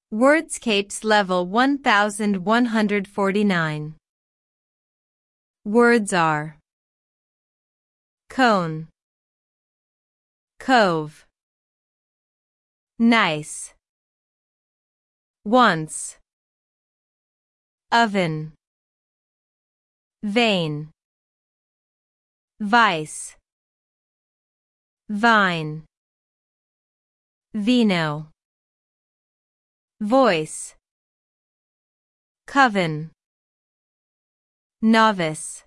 Wordscapes Level 1149. Words are cone, cove, nice, once, oven, vein, vice, vine, vino, voice, coven, novice,